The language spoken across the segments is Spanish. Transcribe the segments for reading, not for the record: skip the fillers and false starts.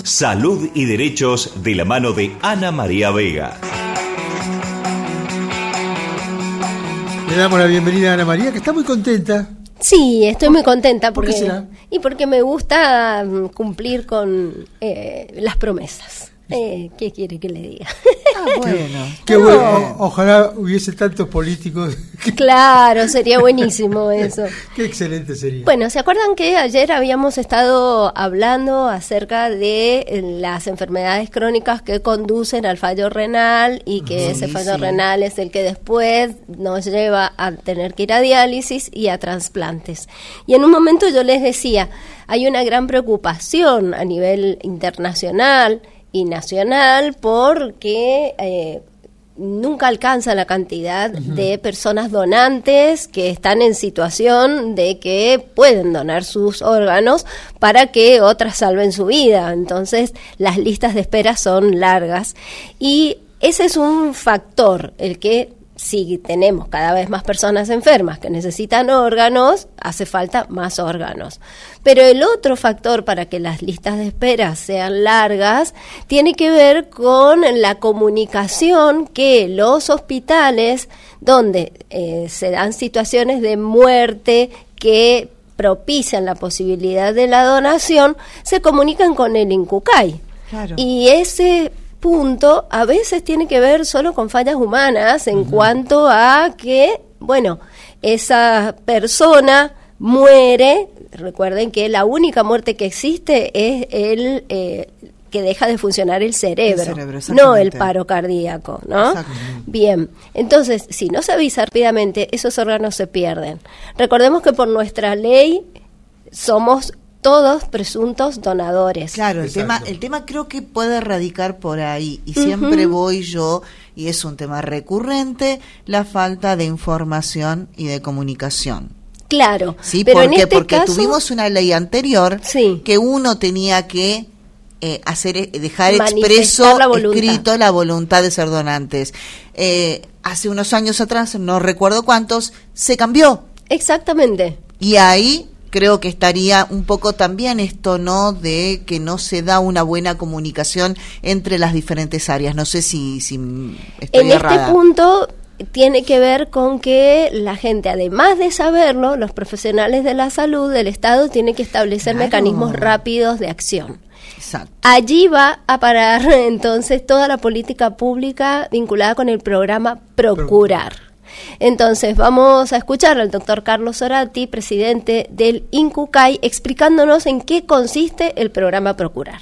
Salud y Derechos de la mano de Ana María Vega. Le damos la bienvenida a Ana María, que está muy contenta. Sí, estoy muy contenta ¿Por qué será? porque me gusta cumplir con las promesas. ¿Qué quiere que le diga? Bueno. Qué bueno. Ojalá hubiese tantos políticos. Claro, sería buenísimo eso. Qué excelente sería. Bueno, ¿se acuerdan que ayer habíamos estado hablando acerca de las enfermedades crónicas que conducen al fallo renal y que ese fallo renal es el que después nos lleva a tener que ir a diálisis y a trasplantes? Y en un momento yo les decía, hay una gran preocupación a nivel internacional y nacional porque nunca alcanza la cantidad de personas donantes que están en situación de que pueden donar sus órganos para que otras salven su vida. Entonces las listas de espera son largas y ese es un factor, el que si tenemos cada vez más personas enfermas que necesitan órganos, hace falta más órganos. Pero el otro factor para que las listas de espera sean largas tiene que ver con la comunicación que los hospitales, donde se dan situaciones de muerte que propician la posibilidad de la donación, se comunican con el INCUCAI. Claro. Y ese punto a veces tiene que ver solo con fallas humanas en cuanto a que, bueno, esa persona muere. Recuerden que la única muerte que existe es el que deja de funcionar el cerebro, no el paro cardíaco, ¿no? Bien, entonces, si no se avisa rápidamente, esos órganos se pierden. Recordemos que por nuestra ley somos todos presuntos donadores. Claro, el tema creo que puede radicar por ahí, y siempre voy yo, y es un tema recurrente, la falta de información y de comunicación. Claro, sí, pero porque en este caso, tuvimos una ley anterior que uno tenía que dejar escrito la voluntad de ser donantes. Hace unos años atrás, no recuerdo cuántos, se cambió. Exactamente. Y ahí creo que estaría un poco también esto, ¿no?, de que no se da una buena comunicación entre las diferentes áreas. No sé si estoy errada. En este punto tiene que ver con que la gente, además de saberlo, los profesionales de la salud del Estado tienen que establecer mecanismos rápidos de acción. Exacto. Allí va a parar entonces toda la política pública vinculada con el programa Procurar. Entonces vamos a escuchar al doctor Carlos Soratti, presidente del INCUCAI, explicándonos en qué consiste el programa Procurar.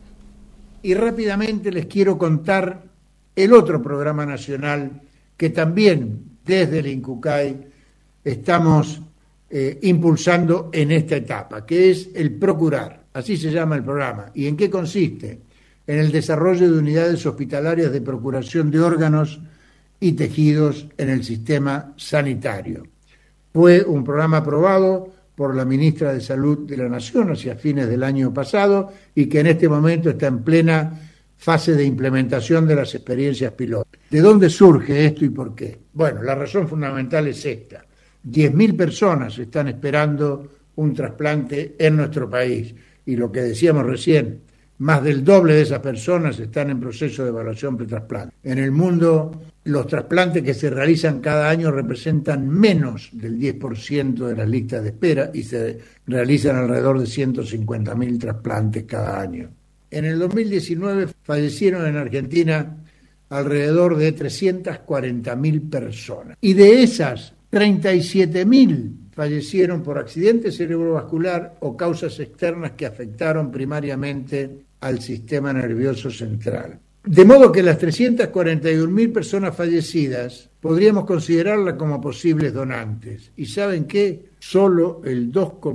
Y rápidamente les quiero contar el otro programa nacional que también desde el INCUCAI estamos impulsando en esta etapa, que es el Procurar, así se llama el programa. ¿Y en qué consiste? En el desarrollo de unidades hospitalarias de procuración de órganos y tejidos en el sistema sanitario. Fue un programa aprobado por la ministra de Salud de la Nación hacia fines del año pasado y que en este momento está en plena fase de implementación de las experiencias piloto. ¿De dónde surge esto y por qué? Bueno, la razón fundamental es esta. 10.000 personas están esperando un trasplante en nuestro país y lo que decíamos recién, más del doble de esas personas están en proceso de evaluación pretrasplante. En el mundo, los trasplantes que se realizan cada año representan menos del 10% de las listas de espera y se realizan alrededor de 150.000 trasplantes cada año. En el 2019 fallecieron en Argentina alrededor de 340.000 personas. Y de esas, 37.000 fallecieron por accidente cerebrovascular o causas externas que afectaron primariamente al sistema nervioso central. De modo que las 341.000 personas fallecidas podríamos considerarlas como posibles donantes. ¿Y saben qué? Solo el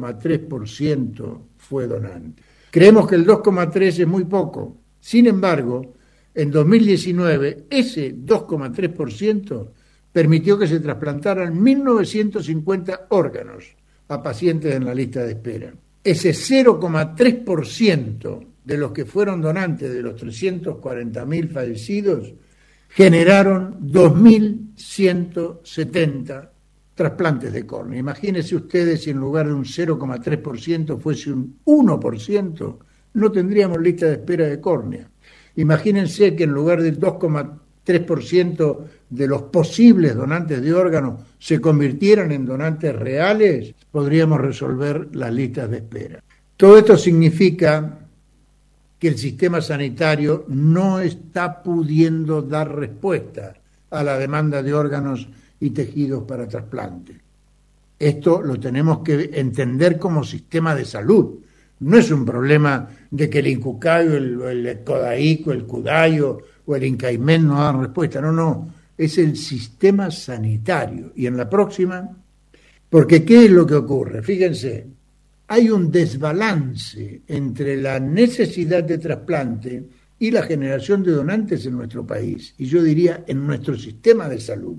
2,3% fue donante. Creemos que el 2,3% es muy poco. Sin embargo, en 2019, ese 2,3% permitió que se trasplantaran 1.950 órganos a pacientes en la lista de espera. Ese 0,3% de los que fueron donantes de los 340.000 fallecidos generaron 2.170 trasplantes de córnea. Imagínense ustedes si en lugar de un 0,3% fuese un 1%, no tendríamos lista de espera de córnea. Imagínense que en lugar del 2,3% de los posibles donantes de órganos se convirtieran en donantes reales, podríamos resolver las listas de espera. Todo esto significa que el sistema sanitario no está pudiendo dar respuesta a la demanda de órganos y tejidos para trasplante. Esto lo tenemos que entender como sistema de salud. No es un problema de que el INCUCAI o el CODAIC o el CUDAIO o el INCAIMEN no dan respuesta. No, es el sistema sanitario. Y en la próxima, porque ¿qué es lo que ocurre? Fíjense, hay un desbalance entre la necesidad de trasplante y la generación de donantes en nuestro país, y yo diría en nuestro sistema de salud.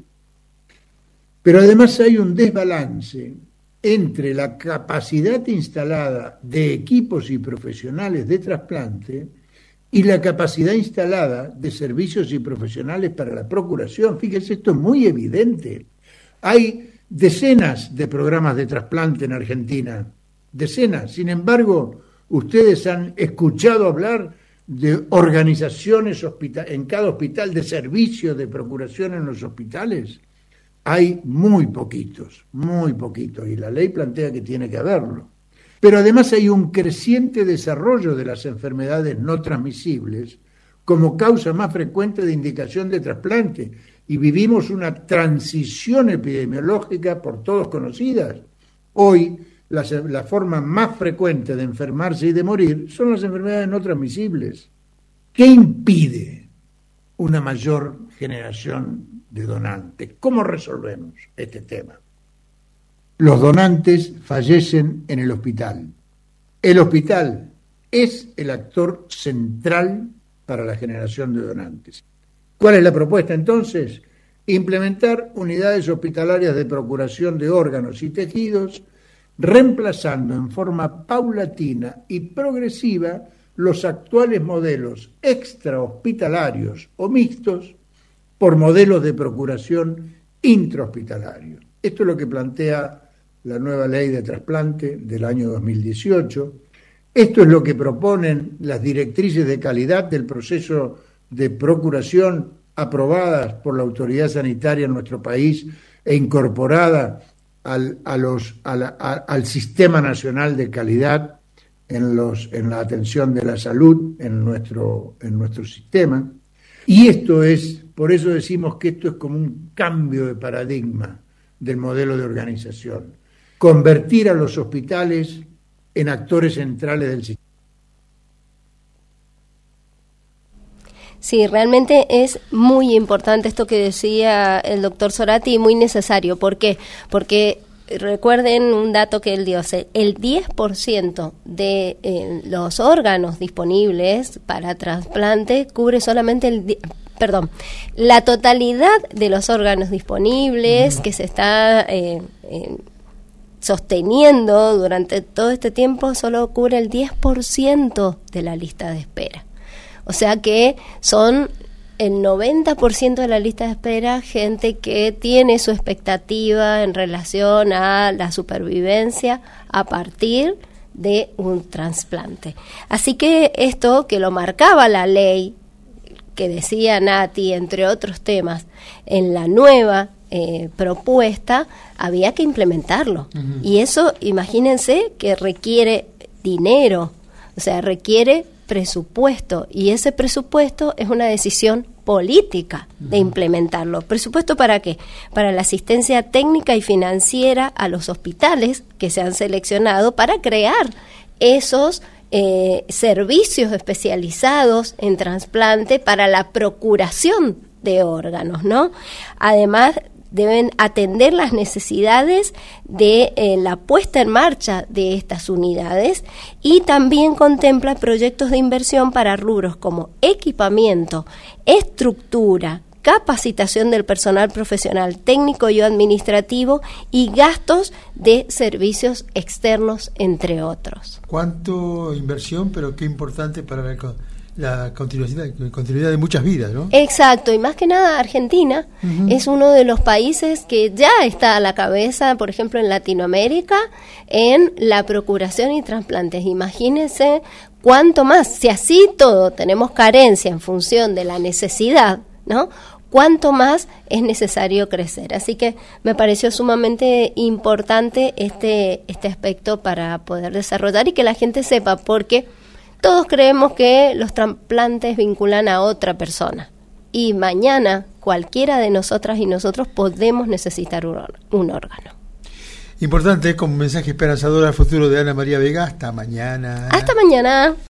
Pero además hay un desbalance entre la capacidad instalada de equipos y profesionales de trasplante y la capacidad instalada de servicios y profesionales para la procuración. Fíjense, esto es muy evidente. Hay decenas de programas de trasplante en Argentina, decenas. Sin embargo, ustedes han escuchado hablar de organizaciones en cada hospital, de servicios de procuración en los hospitales. Hay muy poquitos, y la ley plantea que tiene que haberlo. Pero además hay un creciente desarrollo de las enfermedades no transmisibles como causa más frecuente de indicación de trasplante, y vivimos una transición epidemiológica por todos conocidas. Hoy, la forma más frecuente de enfermarse y de morir son las enfermedades no transmisibles. ¿Qué impide una mayor generación de donantes? ¿Cómo resolvemos este tema? Los donantes fallecen en el hospital. El hospital es el actor central para la generación de donantes. ¿Cuál es la propuesta entonces? Implementar unidades hospitalarias de procuración de órganos y tejidos, reemplazando en forma paulatina y progresiva los actuales modelos extrahospitalarios o mixtos por modelos de procuración intrahospitalarios. Esto es lo que plantea la nueva ley de trasplante del año 2018. Esto es lo que proponen las directrices de calidad del proceso de procuración aprobadas por la autoridad sanitaria en nuestro país e incorporada al Sistema Nacional de Calidad en la atención de la salud en nuestro sistema. Y esto es, por eso decimos que esto es como un cambio de paradigma del modelo de organización. Convertir a los hospitales en actores centrales del sistema. Sí, realmente es muy importante esto que decía el doctor Zorati y muy necesario. ¿Por qué? Porque recuerden un dato que él dio, el 10% de los órganos disponibles para trasplante cubre solamente la totalidad de los órganos disponibles que se está sosteniendo durante todo este tiempo solo cubre el 10% de la lista de espera. O sea que son el 90% de la lista de espera gente que tiene su expectativa en relación a la supervivencia a partir de un trasplante. Así que esto que lo marcaba la ley, que decía Nati, entre otros temas, en la nueva propuesta, había que implementarlo. Uh-huh. Y eso, imagínense que requiere dinero, o sea, requiere presupuesto, y ese presupuesto es una decisión política de implementarlo. ¿Presupuesto para qué? Para la asistencia técnica y financiera a los hospitales que se han seleccionado para crear esos servicios especializados en trasplante para la procuración de órganos, ¿no? Además, deben atender las necesidades de la puesta en marcha de estas unidades, y también contempla proyectos de inversión para rubros como equipamiento, estructura, capacitación del personal profesional técnico y administrativo y gastos de servicios externos, entre otros. ¿Cuánto inversión? Pero qué importante para la continuidad de muchas vidas, ¿no? Exacto, y más que nada Argentina es uno de los países que ya está a la cabeza, por ejemplo, en Latinoamérica, en la procuración y trasplantes. Imagínense cuánto más, si así todo tenemos carencia en función de la necesidad, ¿no? Cuánto más es necesario crecer. Así que me pareció sumamente importante este aspecto para poder desarrollar y que la gente sepa, porque todos creemos que los trasplantes vinculan a otra persona y mañana cualquiera de nosotras y nosotros podemos necesitar un órgano. Importante, como mensaje esperanzador al futuro de Ana María Vega. Hasta mañana. Hasta mañana.